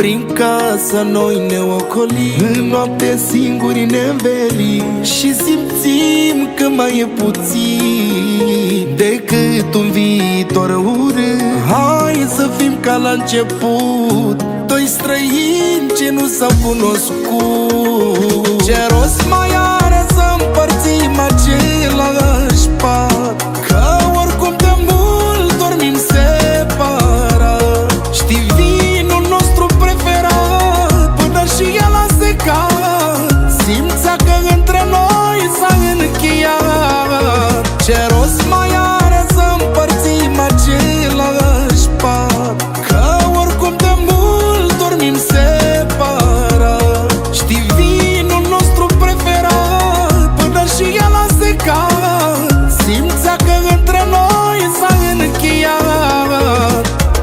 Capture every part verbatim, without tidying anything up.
Prin casă noi ne ocolim, în noapte singuri ne învelim și simțim că mai e puțin decât un viitor urât. Hai să fim ca la început, doi străini ce nu s-au cunoscut. Ce rost mai are să împărțim același pat, că oricum de mult dormim separat. Știi vinul nostru preferat, până și el a secat, simțea că între noi s-a încheiat. Ce rost mai are să împărțim același pat, că oricum de mult dormim separat. Știi vinul nostru preferat, până și el a secat, simțea că între noi s-a încheiat.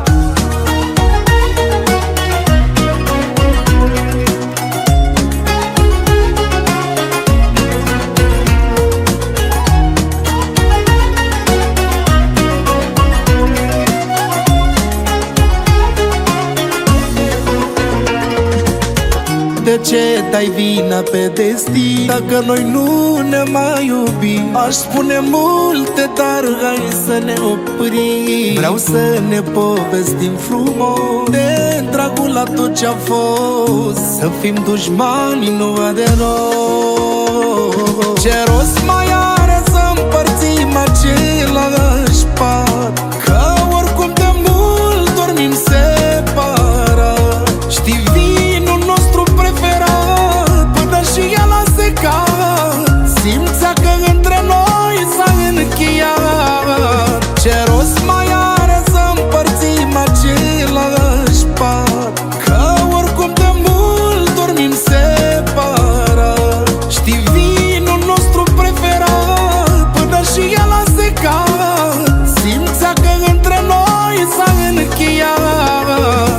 De ce dai vina pe destin, dacă noi nu ne mai iubim? Aș spune multe, dar hai să ne oprim. Vreau să ne povestim frumos de dragul la tot ce-a fost, să fim dușmani, nu de rost. Ce rost mai are să împărțim același pat, că oricum de mult dormim separat. Știi vinul nostru preferat, până și el a secat, simțea că între noi s-a încheiat. Ce rost mai are să împărțim același pat, că oricum de mult dormim separat. Știi vinul nostru preferat, până și el a secat, simțea că între noi s-a încheiat.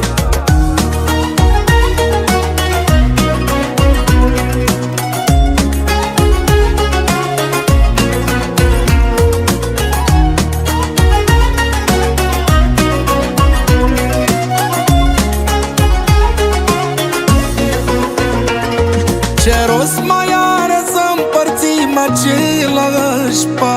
Ce rost mai are să împărțim același pat,